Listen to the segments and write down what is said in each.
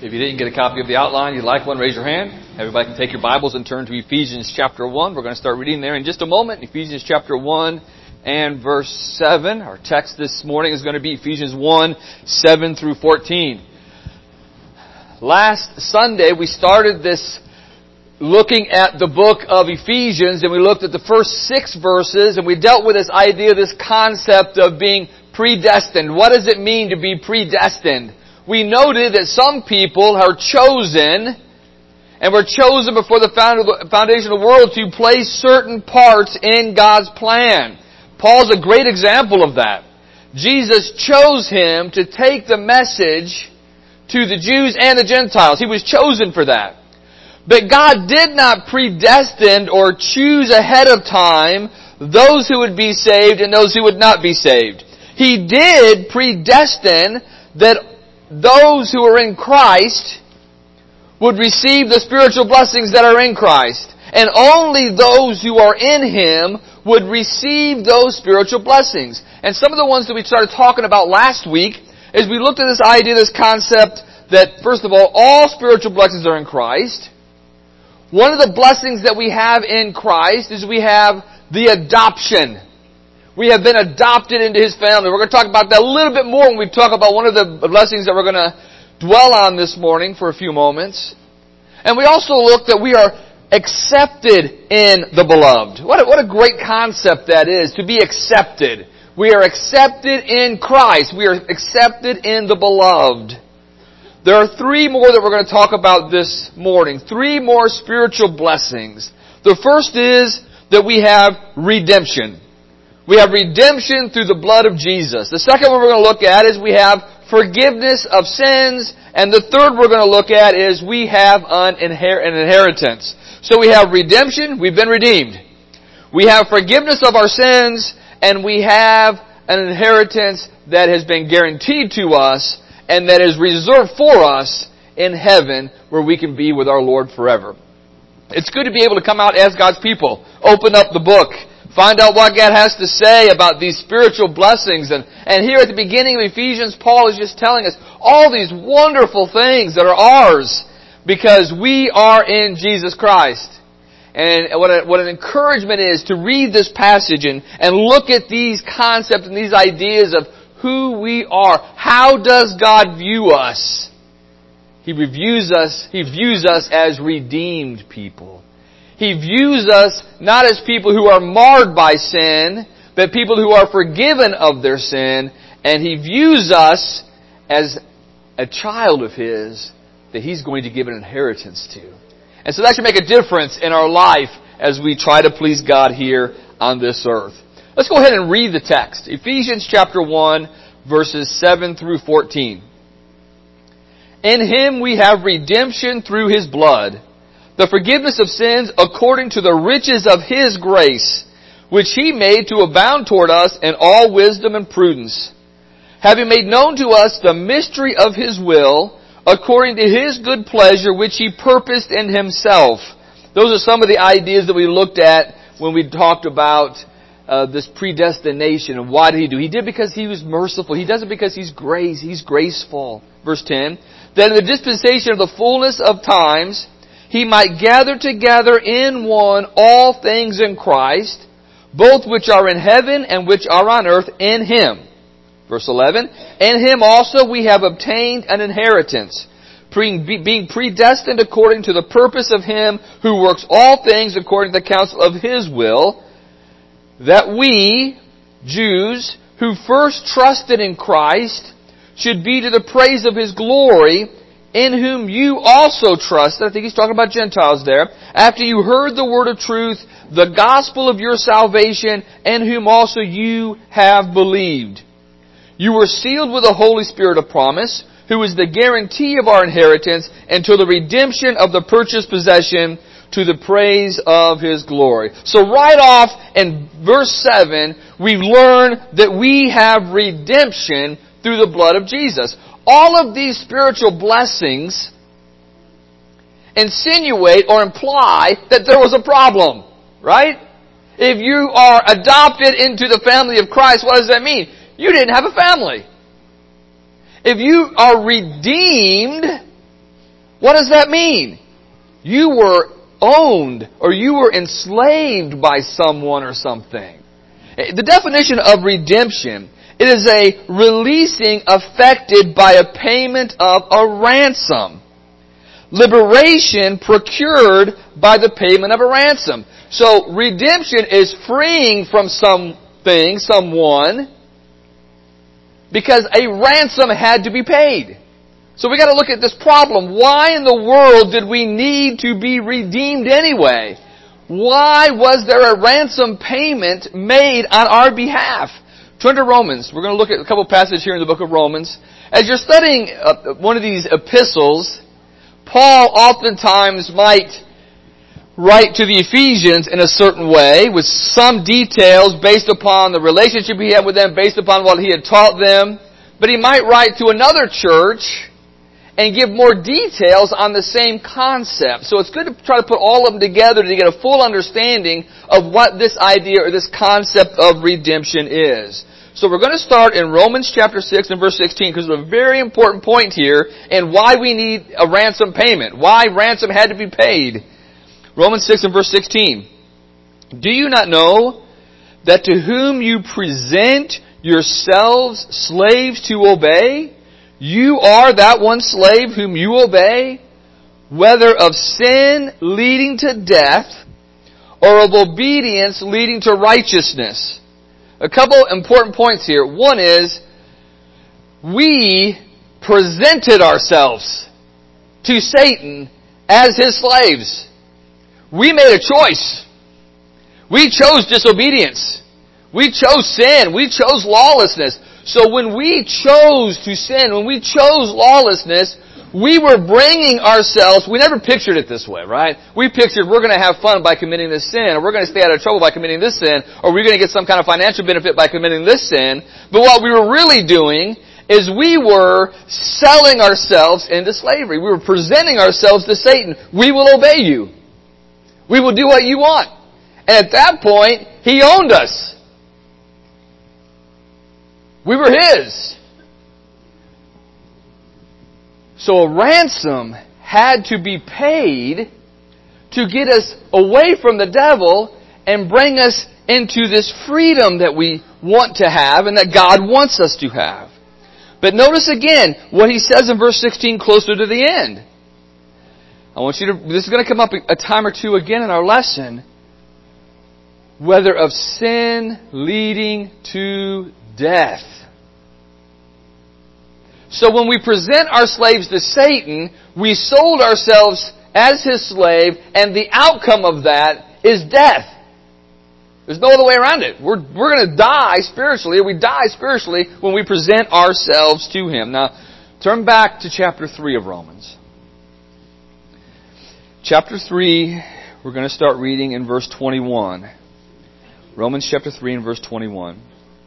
If you didn't get a copy of the outline, you'd like one, raise your hand. Everybody can take your Bibles and turn to Ephesians chapter 1. We're going to start reading there in just a moment. Ephesians chapter 1 and verse 7. Our text this morning is going to be Ephesians 1, 7 through 14. Last Sunday, we started this looking at the book of Ephesians, and we looked at the first 6 verses, and we dealt with this idea, this concept of being predestined. What does it mean to be predestined? We noted that some people are chosen, and were chosen before the foundation of the world to play certain parts in God's plan. Paul's a great example of that. Jesus chose him to take the message to the Jews and the Gentiles. He was chosen for that. But God did not predestine or choose ahead of time those who would be saved and those who would not be saved. He did predestine that those who are in Christ would receive the spiritual blessings that are in Christ. And only those who are in Him would receive those spiritual blessings. And some of the ones that we started talking about last week is we looked at this idea, this concept that, first of all spiritual blessings are in Christ. One of the blessings that we have in Christ is we have the adoption. We have been adopted into His family. We're going to talk about that a little bit more when we talk about one of the blessings that we're going to dwell on this morning for a few moments. And we also looked that we are accepted in the beloved. What a great concept that is, to be accepted. We are accepted in Christ. We are accepted in the beloved. There are 3 more that we're going to talk about this morning. 3 more spiritual blessings. The first is that we have redemption. We have redemption through the blood of Jesus. The second one we're going to look at is we have forgiveness of sins. And the third we're going to look at is we have an inheritance. So we have redemption, we've been redeemed. We have forgiveness of our sins, and we have an inheritance that has been guaranteed to us and that is reserved for us in heaven where we can be with our Lord forever. It's good to be able to come out as God's people, open up the book, find out what God has to say about these spiritual blessings. And here at the beginning of Ephesians, Paul is just telling us all these wonderful things that are ours because we are in Jesus Christ. And what an encouragement is to read this passage and look at these concepts and these ideas of who we are. How does God view us? He views us as redeemed people. He views us not as people who are marred by sin, but people who are forgiven of their sin. And He views us as a child of His that He's going to give an inheritance to. And so that should make a difference in our life as we try to please God here on this earth. Let's go ahead and read the text. Ephesians chapter 1, verses 7 through 14. In Him we have redemption through His blood, the forgiveness of sins according to the riches of His grace, which He made to abound toward us in all wisdom and prudence, having made known to us the mystery of His will, according to His good pleasure, which He purposed in Himself. Those are some of the ideas that we looked at when we talked about this predestination. And why did He do? He did because He was merciful. He does it because He's graceful. Verse 10, that in the dispensation of the fullness of times, He might gather together in one all things in Christ, both which are in heaven and which are on earth in Him. Verse 11, in Him also we have obtained an inheritance, being predestined according to the purpose of Him who works all things according to the counsel of His will, that we, Jews, who first trusted in Christ, should be to the praise of His glory, in whom you also trusted. I think he's talking about Gentiles there. After you heard the word of truth, the gospel of your salvation, in whom also you have believed. You were sealed with the Holy Spirit of promise, who is the guarantee of our inheritance until the redemption of the purchased possession to the praise of His glory. So right off in verse 7, we learn that we have redemption through the blood of Jesus. All of these spiritual blessings insinuate or imply that there was a problem, right? If you are adopted into the family of Christ, what does that mean? You didn't have a family. If you are redeemed, What does that mean? You were owned or you were enslaved by someone or something. The definition of redemption, it is a releasing effected by a payment of a ransom. Liberation procured by the payment of a ransom. So redemption is freeing from something, someone, because a ransom had to be paid. So we got to look at this problem. Why in the world did we need to be redeemed anyway? Why was there a ransom payment made on our behalf? Turn to Romans. We're going to look at a couple passages here in the book of Romans. As you're studying one of these epistles, Paul oftentimes might write to the Ephesians in a certain way with some details based upon the relationship he had with them, based upon what he had taught them. But he might write to another church and give more details on the same concept. So it's good to try to put all of them together to get a full understanding of what this idea or this concept of redemption is. So we're going to start in Romans chapter 6 and verse 16 because there's a very important point here and why we need a ransom payment. Why ransom had to be paid. Romans 6 and verse 16. Do you not know that to whom you present yourselves slaves to obey, you are that one slave whom you obey, whether of sin leading to death or of obedience leading to righteousness? A couple important points here. One is, we presented ourselves to Satan as his slaves. We made a choice. We chose disobedience. We chose sin. We chose lawlessness. So when we chose to sin, when we chose lawlessness, we were bringing ourselves, we never pictured it this way, right? We pictured we're going to have fun by committing this sin, or we're going to stay out of trouble by committing this sin, or we're going to get some kind of financial benefit by committing this sin. But what we were really doing is we were selling ourselves into slavery. We were presenting ourselves to Satan. We will obey you. We will do what you want. And at that point, he owned us. We were his. So a ransom had to be paid to get us away from the devil and bring us into this freedom that we want to have and that God wants us to have. But notice again what he says in verse 16 closer to the end. I want you to, this is going to come up a time or two again in our lesson. Whether of sin leading to death. So when we present our slaves to Satan, we sold ourselves as his slave, and the outcome of that is death. There's no other way around it. We're going to die spiritually, or we die spiritually when we present ourselves to him. Now, turn back to chapter 3 of Romans. Chapter 3, we're going to start reading in verse 21. Romans chapter 3 and verse 21.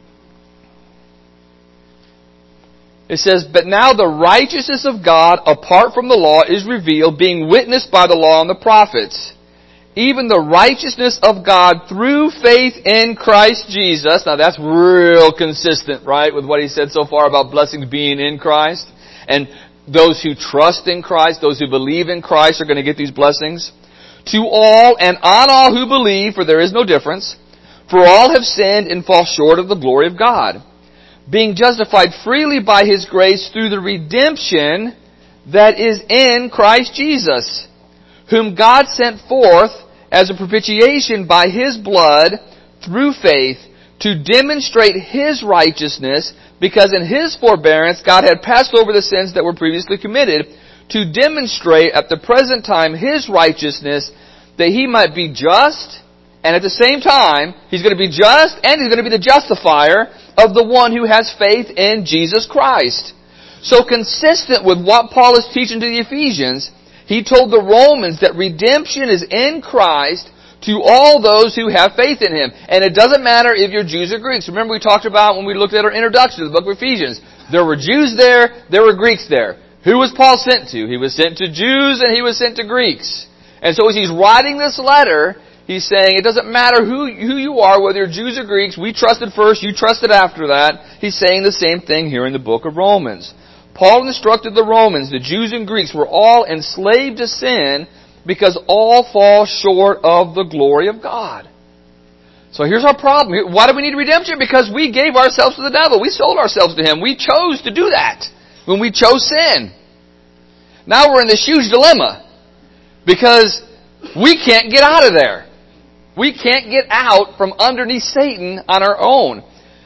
It says, But now the righteousness of God apart from the law is revealed, being witnessed by the law and the prophets. Even the righteousness of God through faith in Christ Jesus. Now that's real consistent, right, with what he said so far about blessings being in Christ. And those who trust in Christ, those who believe in Christ are going to get these blessings. To all and on all who believe, for there is no difference. For all have sinned and fall short of the glory of God, being justified freely by his grace through the redemption that is in Christ Jesus, whom God sent forth as a propitiation by his blood through faith to demonstrate his righteousness, because in his forbearance God had passed over the sins that were previously committed, to demonstrate at the present time his righteousness, that he might be just, and at the same time, he's going to be just, and he's going to be the justifier of the one who has faith in Jesus Christ. So consistent with what Paul is teaching to the Ephesians, he told the Romans that redemption is in Christ to all those who have faith in him. And it doesn't matter if you're Jews or Greeks. Remember we talked about when we looked at our introduction to the book of Ephesians. There were Jews there were Greeks there. Who was Paul sent to? He was sent to Jews and he was sent to Greeks. And so as he's writing this letter, he's saying it doesn't matter who you are, whether you're Jews or Greeks. We trusted first, you trusted after that. He's saying the same thing here in the book of Romans. Paul instructed the Romans, the Jews and Greeks were all enslaved to sin because all fall short of the glory of God. So here's our problem. Why do we need redemption? Because we gave ourselves to the devil. We sold ourselves to him. We chose to do that when we chose sin. Now we're in this huge dilemma because we can't get out of there. We can't get out from underneath Satan on our own.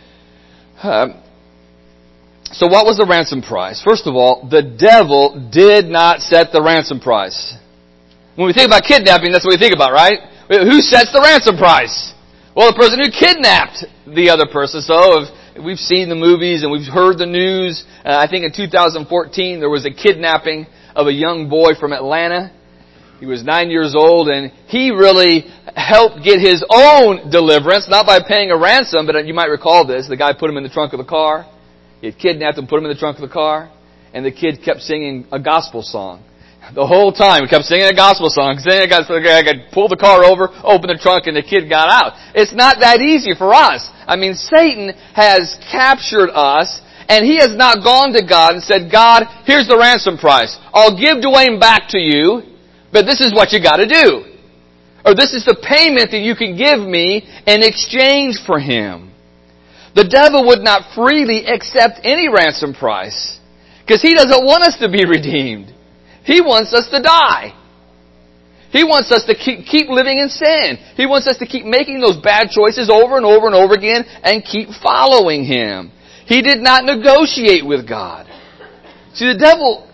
So what was the ransom price? First of all, the devil did not set the ransom price. When we think about kidnapping, that's what we think about, right? Who sets the ransom price? Well, the person who kidnapped the other person. So we've seen the movies and we've heard the news. I think in 2014 there was a kidnapping of a young boy from Atlanta. He was 9 years old, and he really helped get his own deliverance, not by paying a ransom, but you might recall this. The guy put him in the trunk of the car. He had kidnapped him, put him in the trunk of the car, and the kid kept singing a gospel song. The whole time, he kept singing a gospel song. I could pull the car over, open the trunk, and the kid got out. It's not that easy for us. I mean, Satan has captured us, and he has not gone to God and said, God, here's the ransom price. I'll give Dwayne back to you, but this is what you got to do. Or this is the payment that you can give me in exchange for him. The devil would not freely accept any ransom price because he doesn't want us to be redeemed. He wants us to die. He wants us to keep living in sin. He wants us to keep making those bad choices over and over and over again and keep following him. He did not negotiate with God. See, the devil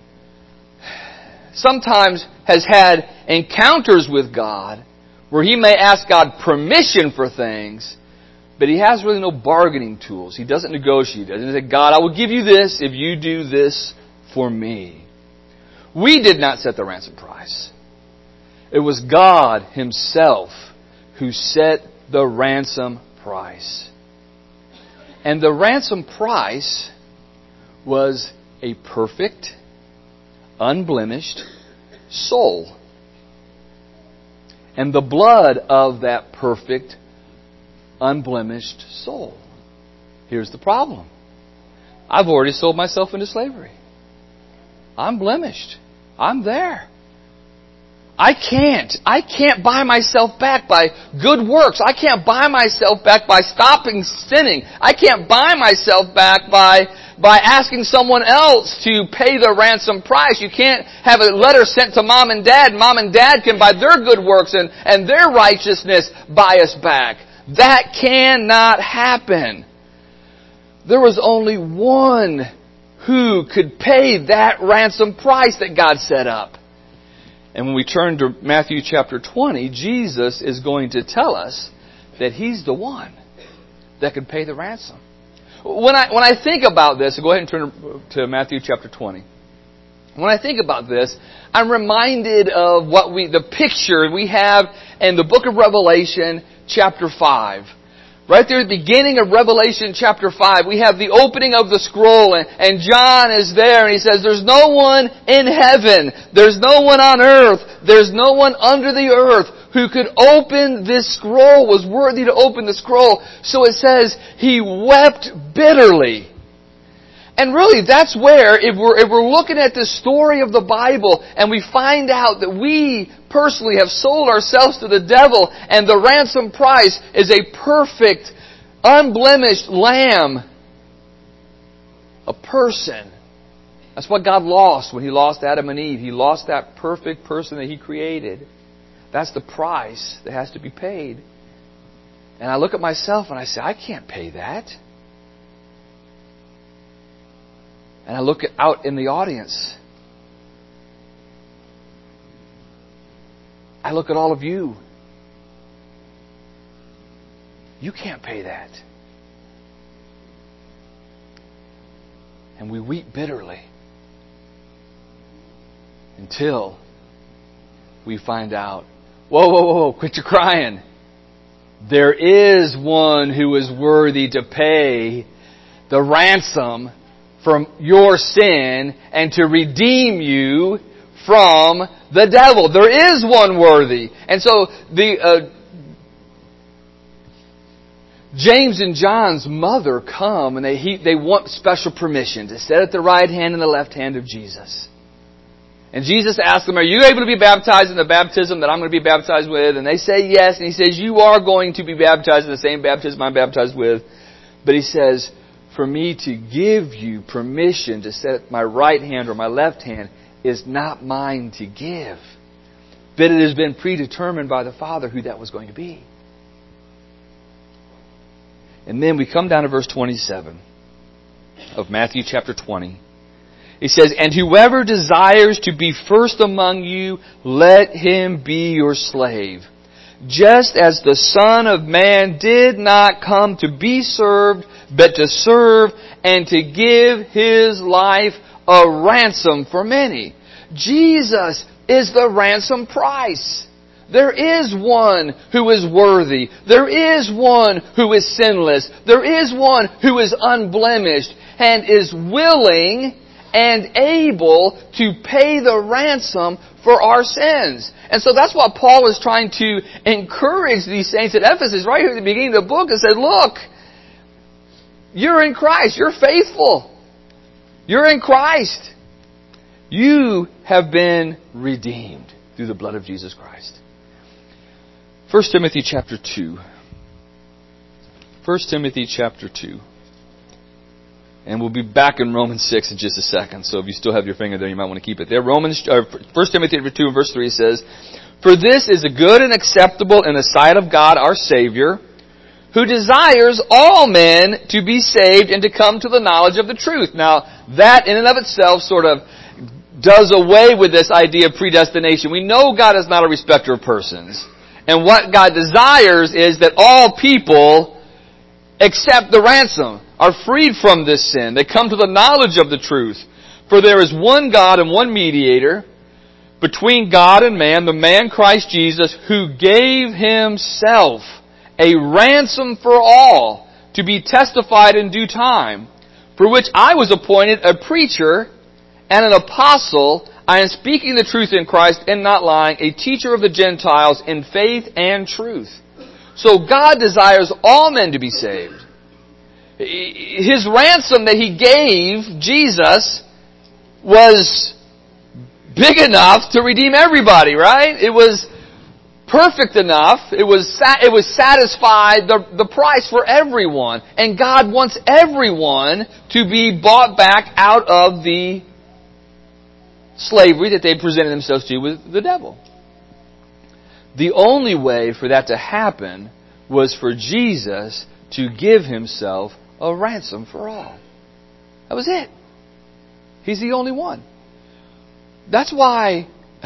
sometimes has had encounters with God where he may ask God permission for things, but he has really no bargaining tools. He doesn't negotiate. He doesn't say, God, I will give you this if you do this for me. We did not set the ransom price. It was God himself who set the ransom price. And the ransom price was a perfect, unblemished soul. And the blood of that perfect, unblemished soul. Here's the problem. I've already sold myself into slavery. I'm blemished. I'm there. I can't buy myself back by good works. I can't buy myself back by stopping sinning. I can't buy myself back by asking someone else to pay the ransom price. You can't have a letter sent to mom and dad. Mom and dad can, by their good works and their righteousness, buy us back. That cannot happen. There was only one who could pay that ransom price that God set up. And when we turn to Matthew chapter 20, Jesus is going to tell us that He's the one that could pay the ransom. When I think about this, go ahead and turn to Matthew chapter 20. When I think about this, I'm reminded of the picture we have in the book of Revelation chapter 5. Right there at the beginning of Revelation chapter 5, we have the opening of the scroll, and John is there, and he says, there's no one in heaven, there's no one on earth, there's no one under the earth who could open this scroll, was worthy to open the scroll. So it says, he wept bitterly. And really, that's where, if we're looking at the story of the Bible, and we find out that we personally have sold ourselves to the devil, and the ransom price is a perfect, unblemished lamb, a person. That's what God lost when He lost Adam and Eve. He lost that perfect person that He created. That's the price that has to be paid. And I look at myself and I say, I can't pay that. And I look out in the audience. I look at all of you. You can't pay that. And we weep bitterly until we find out, whoa, quit your crying. There is one who is worthy to pay the ransom from your sin and to redeem you from the devil. There is one worthy. And so James and John's mother come and they want special permission to sit at the right hand and the left hand of Jesus. And Jesus asks them, are you able to be baptized in the baptism that I'm going to be baptized with? And they say yes. And He says, you are going to be baptized in the same baptism I'm baptized with. But He says, for me to give you permission to sit at my right hand or my left hand is not mine to give. But it has been predetermined by the Father who that was going to be. And then we come down to verse 27 of Matthew chapter 20. He says, and whoever desires to be first among you, let him be your slave. Just as the Son of Man did not come to be served, but to serve and to give His life a ransom for many. Jesus is the ransom price. There is one who is worthy. There is one who is sinless. There is one who is unblemished and is willing and able to pay the ransom for our sins. And so that's what Paul is trying to encourage these saints at Ephesus right here at the beginning of the book and said, look, you're in Christ. You're faithful. You're in Christ. You have been redeemed through the blood of Jesus Christ. 1 Timothy chapter 2. 1 Timothy chapter 2. And we'll be back in Romans 6 in just a second. So if you still have your finger there, you might want to keep it there. 1 Timothy 2 and verse 3 says, for this is a good and acceptable in the sight of God our Savior, who desires all men to be saved and to come to the knowledge of the truth. Now, that in and of itself sort of does away with this idea of predestination. We know God is not a respecter of persons. And what God desires is that all people accept the ransom, are freed from this sin. They come to the knowledge of the truth. For there is one God and one mediator between God and man, the man Christ Jesus, who gave Himself a ransom for all, to be testified in due time, for which I was appointed a preacher and an apostle. I am speaking the truth in Christ and not lying, a teacher of the Gentiles in faith and truth. So God desires all men to be saved. His ransom that He gave, Jesus, was big enough to redeem everybody, right? It was perfect enough. It was satisfied the price for everyone. And God wants everyone to be bought back out of the slavery that they presented themselves to with the devil. The only way for that to happen was for Jesus to give Himself a ransom for all. That was it. He's the only one. That's why,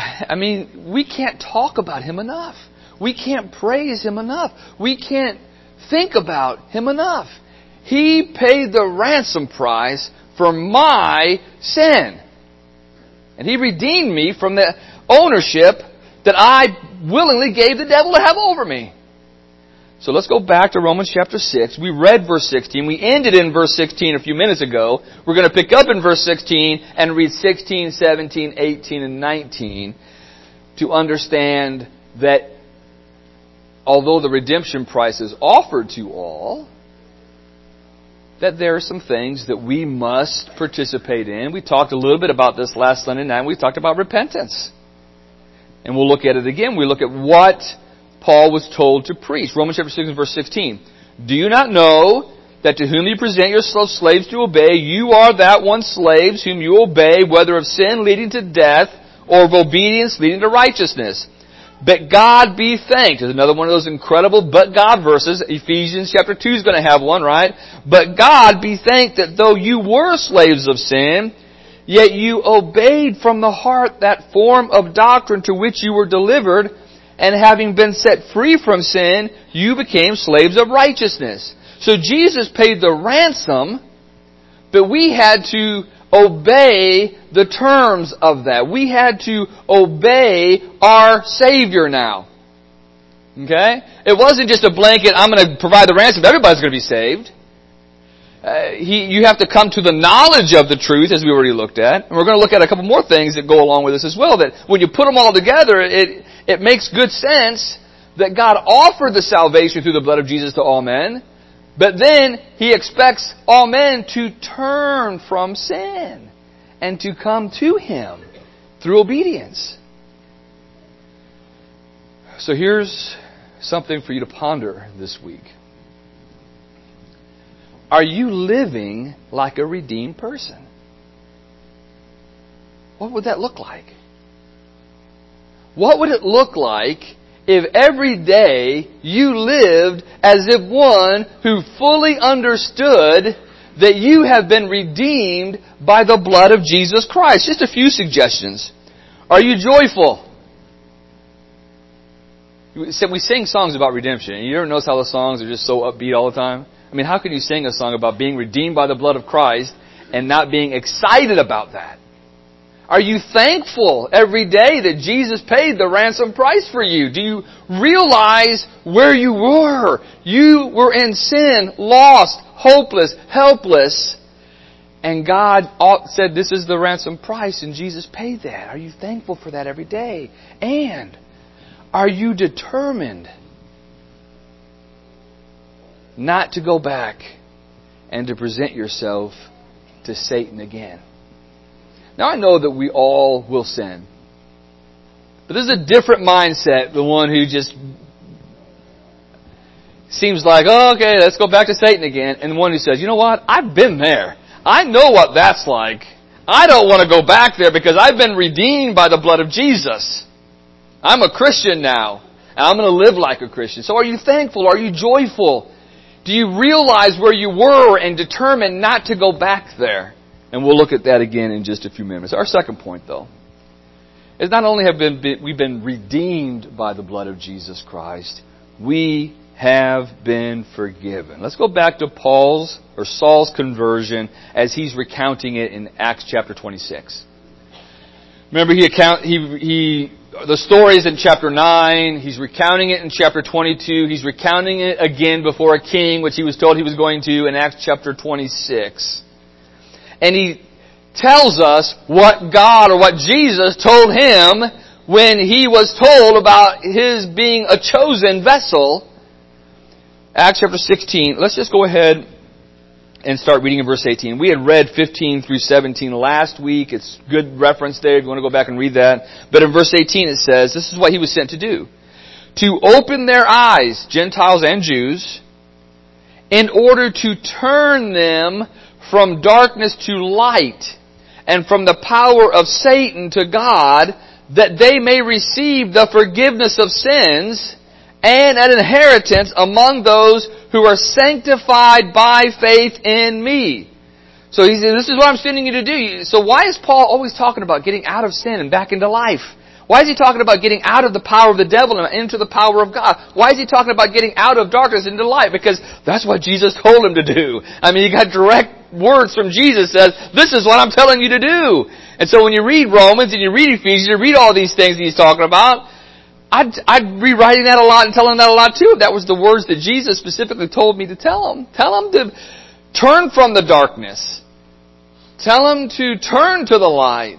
we can't talk about Him enough. We can't praise Him enough. We can't think about Him enough. He paid the ransom price for my sin. And He redeemed me from the ownership that I willingly gave the devil to have over me. So let's go back to Romans chapter 6. We read verse 16. We ended in verse 16 a few minutes ago. We're going to pick up in verse 16 and read 16, 17, 18, and 19 to understand that although the redemption price is offered to all, that there are some things that we must participate in. We talked a little bit about this last Sunday night. We talked about repentance. And we'll look at it again. We look at what Paul was told to preach. Romans chapter 6 verse 16. Do you not know that to whom you present yourselves slaves to obey, you are that one slaves whom you obey, whether of sin leading to death or of obedience leading to righteousness? But God be thanked. There's another one of those incredible but God verses. Ephesians chapter 2 is going to have one, right? But God be thanked that though you were slaves of sin, yet you obeyed from the heart that form of doctrine to which you were delivered, and having been set free from sin, you became slaves of righteousness. So Jesus paid the ransom, but we had to obey the terms of that. We had to obey our Savior now. Okay? It wasn't just a blanket, I'm going to provide the ransom, everybody's going to be saved. You have to come to the knowledge of the truth, as we already looked at. And we're going to look at a couple more things that go along with this as well. That when you put them all together, it makes good sense that God offered the salvation through the blood of Jesus to all men. But then He expects all men to turn from sin and to come to Him through obedience. So here's something for you to ponder this week. Are you living like a redeemed person? What would that look like? What would it look like if every day you lived as if one who fully understood that you have been redeemed by the blood of Jesus Christ? Just a few suggestions. Are you joyful? We sing songs about redemption. You ever notice how the songs are just so upbeat all the time? I mean, how can you sing a song about being redeemed by the blood of Christ and not being excited about that? Are you thankful every day that Jesus paid the ransom price for you? Do you realize where you were? You were in sin, lost, hopeless, helpless. And God said, this is the ransom price, and Jesus paid that. Are you thankful for that every day? And are you determined not to go back and to present yourself to Satan again? Now, I know that we all will sin. But this is a different mindset, the one who just seems like, oh, okay, let's go back to Satan again. And the one who says, you know what? I've been there. I know what that's like. I don't want to go back there because I've been redeemed by the blood of Jesus. I'm a Christian now. And I'm going to live like a Christian. So are you thankful? Are you joyful? Do you realize where you were and determined not to go back there? And we'll look at that again in just a few minutes. Our second point, though, is not only have we've been redeemed by the blood of Jesus Christ, we have been forgiven. Let's go back to Saul's conversion as he's recounting it in Acts chapter 26. Remember, the story is in chapter 9. He's recounting it in chapter 22. He's recounting it again before a king, which he was told he was going to in Acts chapter 26. And he tells us what God or what Jesus told him when he was told about his being a chosen vessel. Acts chapter 16. Let's just go ahead and start reading in verse 18. We had read 15 through 17 last week. It's good reference there if you want to go back and read that. But in verse 18 it says, this is what he was sent to do. To open their eyes, Gentiles and Jews, in order to turn them from darkness to light, and from the power of Satan to God, that they may receive the forgiveness of sins and an inheritance among those who are sanctified by faith in me. So he said, this is what I'm sending you to do. So why is Paul always talking about getting out of sin and back into life? Why is he talking about getting out of the power of the devil and into the power of God? Why is he talking about getting out of darkness into light? Because that's what Jesus told him to do. I mean, you got direct words from Jesus says, this is what I'm telling you to do. And so when you read Romans and you read Ephesians, you read all these things that he's talking about, I'd be writing that a lot and telling that a lot too. That was the words that Jesus specifically told me to tell them. Tell them to turn from the darkness. Tell them to turn to the light.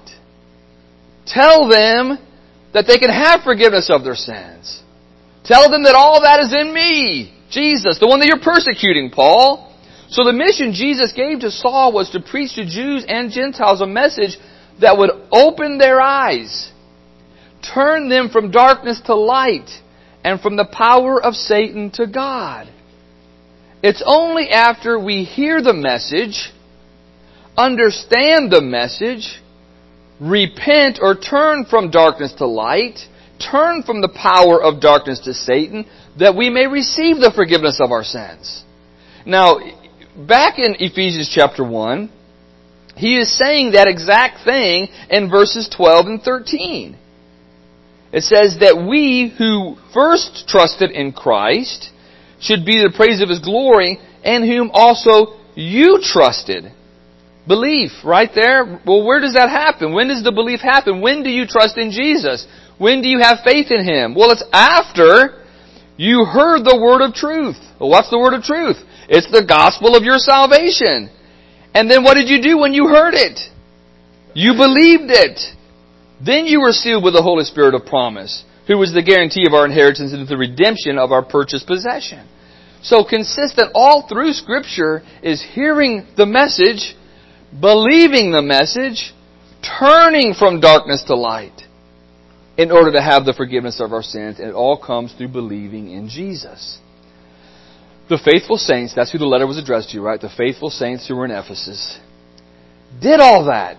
Tell them that they can have forgiveness of their sins. Tell them that all that is in me, Jesus, the one that you're persecuting, Paul. So the mission Jesus gave to Saul was to preach to Jews and Gentiles a message that would open their eyes, turn them from darkness to light, and from the power of Satan to God. It's only after we hear the message, understand the message, repent or turn from darkness to light, turn from the power of darkness to Satan, that we may receive the forgiveness of our sins. Now, back in Ephesians chapter 1, he is saying that exact thing in verses 12 and 13. It says that we who first trusted in Christ should be the praise of His glory, and whom also you trusted. Belief, right there. Well, where does that happen? When does the belief happen? When do you trust in Jesus? When do you have faith in Him? Well, it's after you heard the word of truth. Well, what's the word of truth? It's the gospel of your salvation. And then what did you do when you heard it? You believed it. Then you were sealed with the Holy Spirit of promise, who was the guarantee of our inheritance and the redemption of our purchased possession. So consistent all through Scripture is hearing the message, believing the message, turning from darkness to light in order to have the forgiveness of our sins. And it all comes through believing in Jesus. The faithful saints, that's who the letter was addressed to, right? The faithful saints who were in Ephesus did all that.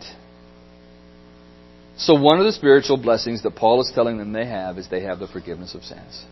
So one of the spiritual blessings that Paul is telling them they have is they have the forgiveness of sins.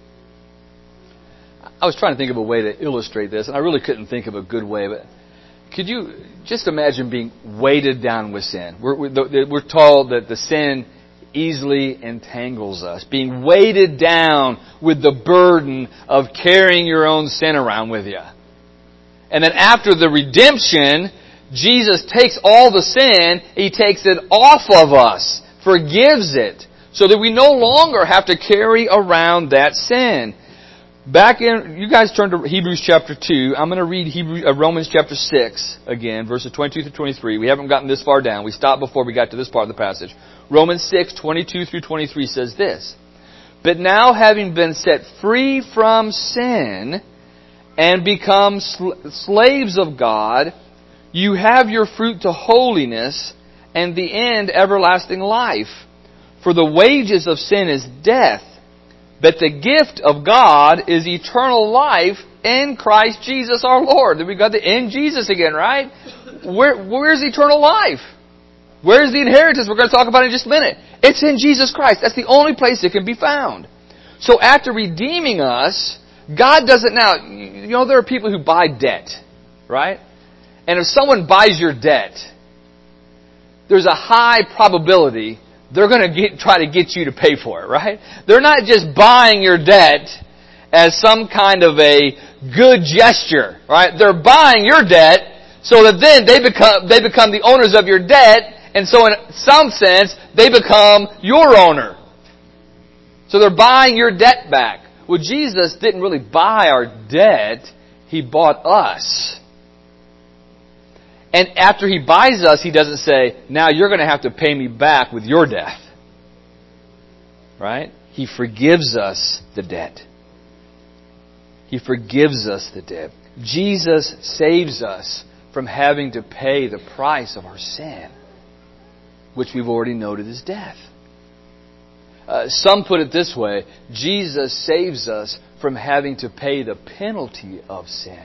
I was trying to think of a way to illustrate this, and I really couldn't think of a good way, but could you just imagine being weighted down with sin? We're told that the sin easily entangles us. Being weighted down with the burden of carrying your own sin around with you. And then after the redemption, Jesus takes all the sin, He takes it off of us, forgives it, so that we no longer have to carry around that sin. You guys turn to Hebrews chapter 2. I'm going to read Romans chapter 6 again, verses 22 through 23. We haven't gotten this far down. We stopped before we got to this part of the passage. Romans 6, 22 through 23 says this: But now having been set free from sin and become slaves of God, you have your fruit to holiness and the end everlasting life. For the wages of sin is death, but the gift of God is eternal life in Christ Jesus our Lord. Then we got the in Jesus again, right? Where's eternal life? Where's the inheritance we're going to talk about in just a minute? It's in Jesus Christ. That's the only place it can be found. So after redeeming us, God doesn't now... You know, there are people who buy debt, right? And if someone buys your debt, there's a high probability they're going to try to get you to pay for it, right? They're not just buying your debt as some kind of a good gesture, right? They're buying your debt so that then they become the owners of your debt, and so in some sense, they become your owner. So they're buying your debt back. Well, Jesus didn't really buy our debt. He bought us. And after He buys us, He doesn't say, now you're going to have to pay me back with your death. Right? He forgives us the debt. He forgives us the debt. Jesus saves us from having to pay the price of our sin, which we've already noted is death. Some put it this way: Jesus saves us from having to pay the penalty of sin.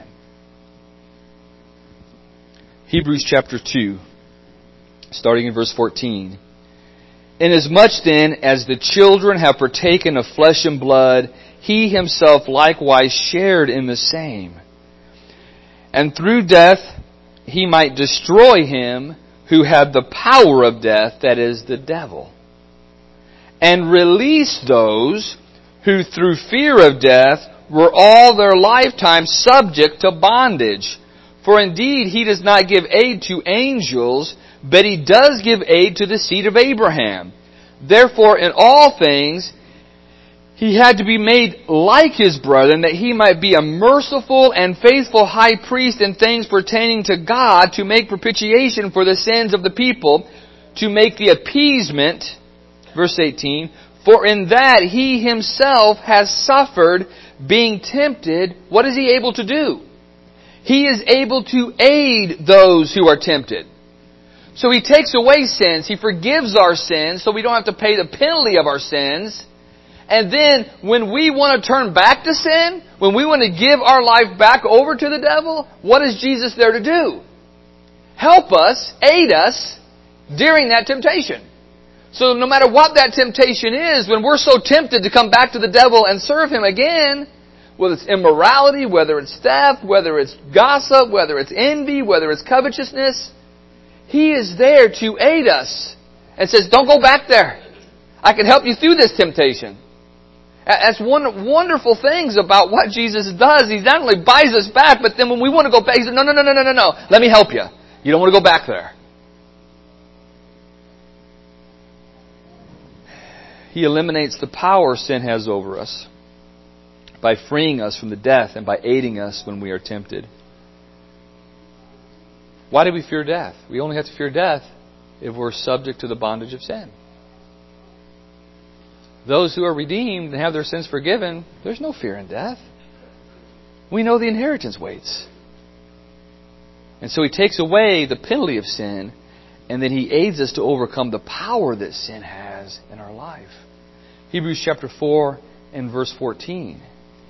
Hebrews chapter 2, starting in verse 14. Inasmuch then as the children have partaken of flesh and blood, He Himself likewise shared in the same. And through death He might destroy him who had the power of death, that is, the devil, and release those who through fear of death were all their lifetime subject to bondage. For indeed He does not give aid to angels, but He does give aid to the seed of Abraham. Therefore in all things He had to be made like His brethren, that He might be a merciful and faithful high priest in things pertaining to God, to make propitiation for the sins of the people, to make the appeasement, verse 18, for in that He Himself has suffered, being tempted. What is He able to do? He is able to aid those who are tempted. So He takes away sins. He forgives our sins so we don't have to pay the penalty of our sins. And then when we want to turn back to sin, when we want to give our life back over to the devil, what is Jesus there to do? Help us, aid us during that temptation. So no matter what that temptation is, when we're so tempted to come back to the devil and serve him again, whether it's immorality, whether it's theft, whether it's gossip, whether it's envy, whether it's covetousness, He is there to aid us and says, don't go back there. I can help you through this temptation. That's one of the wonderful things about what Jesus does. He not only buys us back, but then when we want to go back, He says, no. Let me help you. You don't want to go back there. He eliminates the power sin has over us by freeing us from the death and by aiding us when we are tempted. Why do we fear death? We only have to fear death if we're subject to the bondage of sin. Those who are redeemed and have their sins forgiven, there's no fear in death. We know the inheritance waits. And so He takes away the penalty of sin, and then He aids us to overcome the power that sin has in our life. Hebrews chapter 4 and verse 14.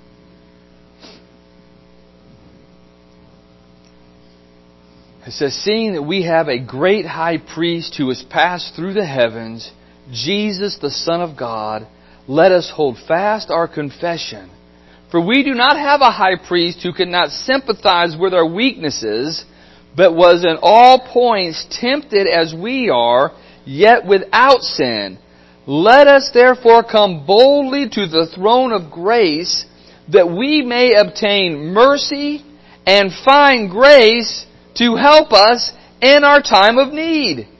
It says, seeing that we have a great high priest who has passed through the heavens, Jesus the Son of God, let us hold fast our confession. For we do not have a high priest who could not sympathize with our weaknesses, but was in all points tempted as we are, yet without sin. Let us therefore come boldly to the throne of grace, that we may obtain mercy and find grace to help us in our time of need.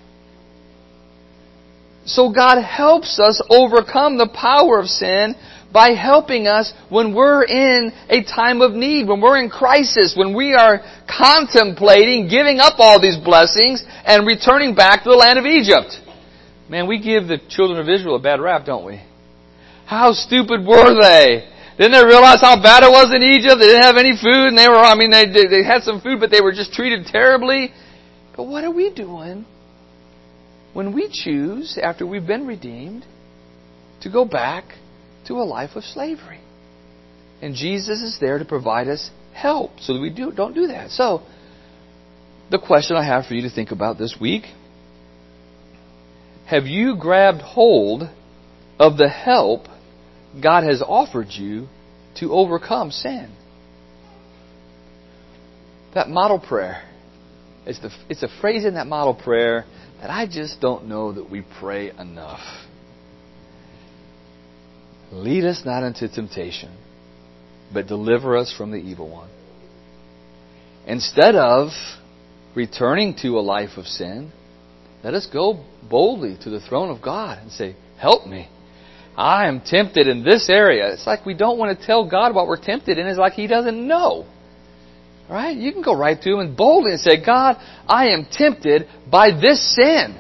So God helps us overcome the power of sin by helping us when we're in a time of need, when we're in crisis, when we are contemplating giving up all these blessings and returning back to the land of Egypt. Man, we give the children of Israel a bad rap, don't we? How stupid were they? Didn't they realize how bad it was in Egypt? They didn't have any food, and they had some food, but they were just treated terribly. But what are we doing when we choose, after we've been redeemed, to go back to a life of slavery? And Jesus is there to provide us help so that we don't do that. So, the question I have for you to think about this week: have you grabbed hold of the help God has offered you to overcome sin? That model prayer, it's a phrase in that model prayer that I just don't know that we pray enough. Lead us not into temptation, but deliver us from the evil one. Instead of returning to a life of sin, let us go boldly to the throne of God and say, help me. I am tempted in this area. It's like we don't want to tell God what we're tempted in. It's like He doesn't know. Right? You can go right to Him and boldly and say, God, I am tempted by this sin.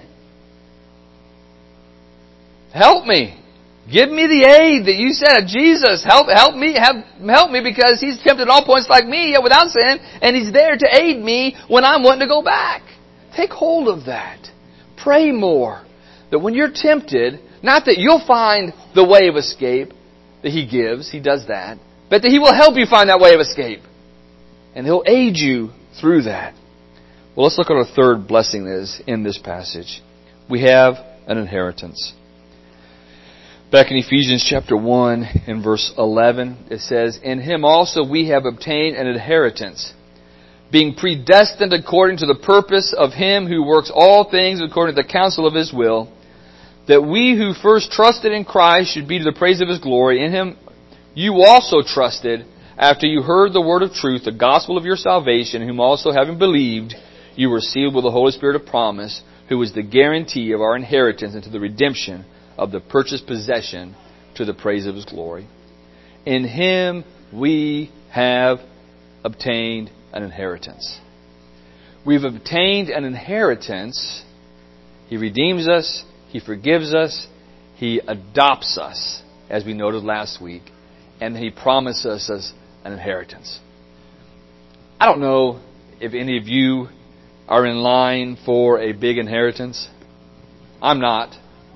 Help me. Give me the aid that you said. Jesus, help me because He's tempted at all points like me, yet without sin, and He's there to aid me when I'm wanting to go back. Take hold of that. Pray more. That when you're tempted, not that you'll find the way of escape that He gives, He does that, but that He will help you find that way of escape. And He'll aid you through that. Well, let's look at our third blessing that is in this passage. We have an inheritance. Back in Ephesians chapter 1 and verse 11, it says, in Him also we have obtained an inheritance, being predestined according to the purpose of Him who works all things according to the counsel of His will, that we who first trusted in Christ should be to the praise of His glory. In Him you also trusted, after you heard the word of truth, the gospel of your salvation, whom also having believed, you were sealed with the Holy Spirit of promise, who is the guarantee of our inheritance into the redemption of the purchased possession to the praise of His glory. In Him we have obtained an inheritance. We've obtained an inheritance. He redeems us. He forgives us. He adopts us, as we noted last week. And He promises us an inheritance. I don't know if any of you are in line for a big inheritance. I'm not.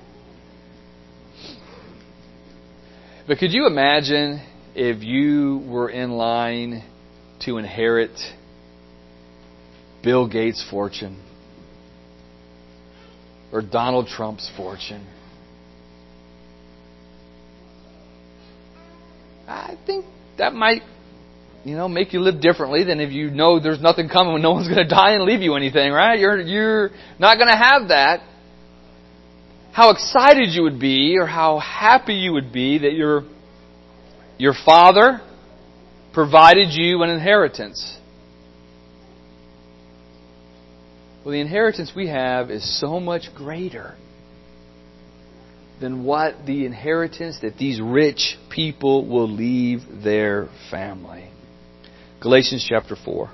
But could you imagine if you were in line to inherit Bill Gates' fortune or Donald Trump's fortune? I think that might, make you live differently than if you know there's nothing coming when no one's going to die and leave you anything, right? You're not going to have that. How excited you would be, or how happy you would be that your father provided you an inheritance. Well, the inheritance we have is so much greater than what the inheritance that these rich people will leave their family. Galatians chapter 4.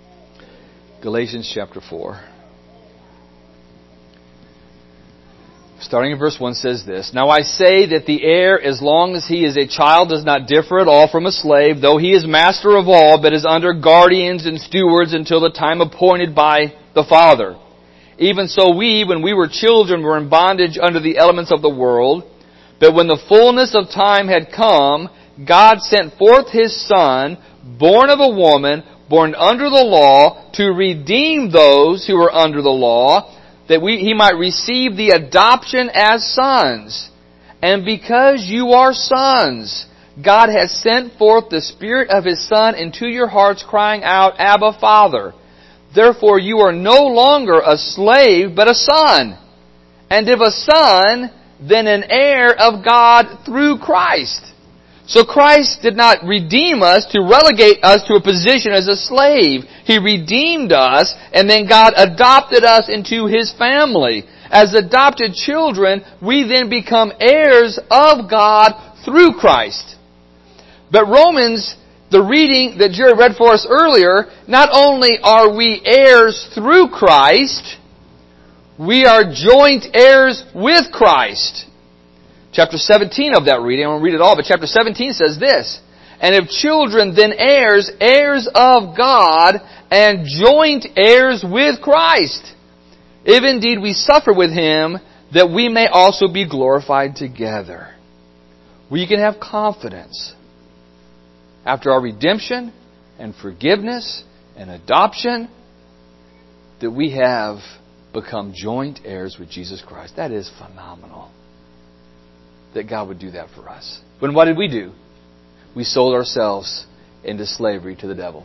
Galatians chapter 4. starting in verse 1, says this, "Now I say that the heir, as long as he is a child, does not differ at all from a slave, though he is master of all, but is under guardians and stewards until the time appointed by the Father. Even so we, when we were children, were in bondage under the elements of the world. But when the fullness of time had come, God sent forth His Son, born of a woman, born under the law, to redeem those who were under the law, that He might receive the adoption as sons. And because you are sons, God has sent forth the Spirit of His Son into your hearts, crying out, Abba, Father. Therefore you are no longer a slave, but a son. And if a son, then an heir of God through Christ." So Christ did not redeem us to relegate us to a position as a slave. He redeemed us, and then God adopted us into His family. As adopted children, we then become heirs of God through Christ. But Romans, the reading that Jerry read for us earlier, not only are we heirs through Christ, we are joint heirs with Christ. Chapter 17 of that reading, I won't read it all, but chapter 17 says this, "And if children, then heirs, heirs of God, and joint heirs with Christ, if indeed we suffer with Him, that we may also be glorified together." We can have confidence after our redemption and forgiveness and adoption that we have become joint heirs with Jesus Christ. That is phenomenal, that God would do that for us. When what did we do? We sold ourselves into slavery to the devil.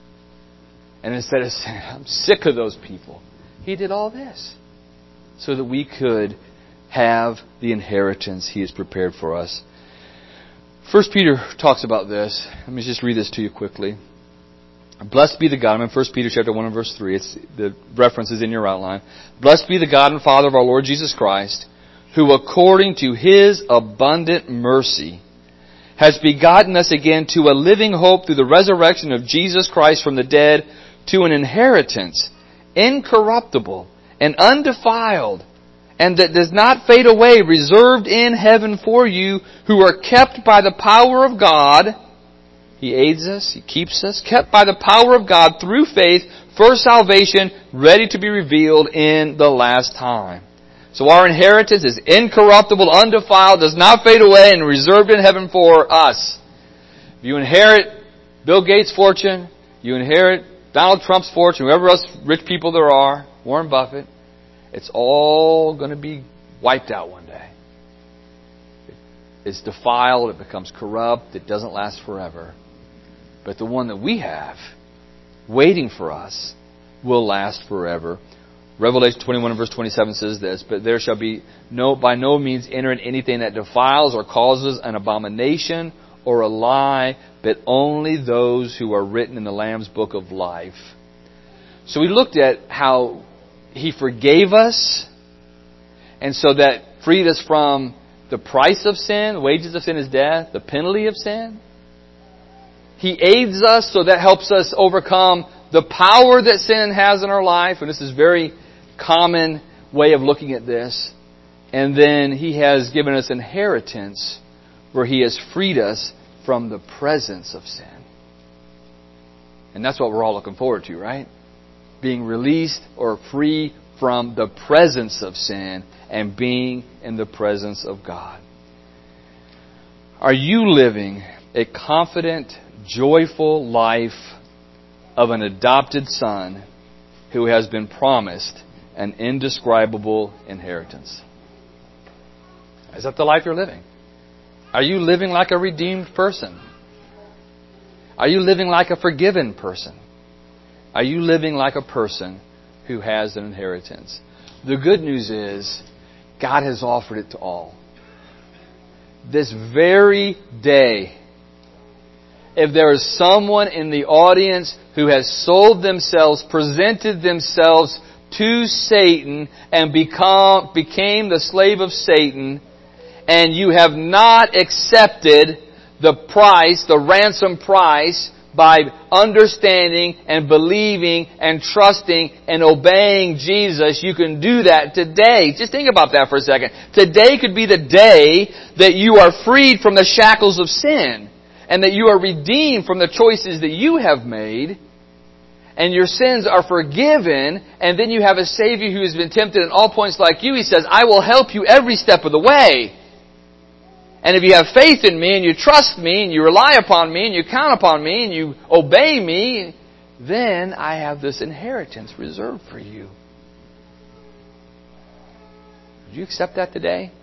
And instead of saying, "I'm sick of those people," He did all this so that we could have the inheritance He has prepared for us. 1 Peter talks about this. Let me just read this to you quickly. "Blessed be the God," I'm in 1 Peter chapter 1 and verse 3. The reference is in your outline. "Blessed be the God and Father of our Lord Jesus Christ, who according to His abundant mercy has begotten us again to a living hope through the resurrection of Jesus Christ from the dead, to an inheritance incorruptible and undefiled, and that does not fade away, reserved in heaven for you, who are kept by the power of God." He aids us, He keeps us, kept by the power of God through faith for salvation, ready to be revealed in the last time. So our inheritance is incorruptible, undefiled, does not fade away, and reserved in heaven for us. If you inherit Bill Gates' fortune, you inherit Donald Trump's fortune, whoever else rich people there are, Warren Buffett, it's all going to be wiped out one day. It's defiled, it becomes corrupt, it doesn't last forever. But the one that we have, waiting for us, will last forever. Revelation 21 and verse 27 says this, "But there shall be by no means enter in anything that defiles or causes an abomination or a lie, but only those who are written in the Lamb's book of life." So we looked at how He forgave us, and so that freed us from the price of sin. The wages of sin is death, the penalty of sin. He aids us, so that helps us overcome the power that sin has in our life. And this is a very common way of looking at this. And then He has given us inheritance, where He has freed us from the presence of sin. And that's what we're all looking forward to, right? Being released or free from the presence of sin and being in the presence of God. Are you living a confident, joyful life of an adopted son who has been promised an indescribable inheritance? Is that the life you're living? Are you living like a redeemed person? Are you living like a forgiven person? Are you living like a person who has an inheritance? The good news is God has offered it to all. This very day, if there is someone in the audience who has sold themselves, presented themselves to Satan, and became the slave of Satan, and you have not accepted the price, the ransom price, by understanding and believing and trusting and obeying Jesus. You can do that today. Just think about that for a second. Today could be the day that you are freed from the shackles of sin and that you are redeemed from the choices that you have made and your sins are forgiven, and then you have a Savior who has been tempted at all points like you. He says, I will help you every step of the way. And if you have faith in me, and you trust me, and you rely upon me, and you count upon me, and you obey me, then I have this inheritance reserved for you. Would you accept that today?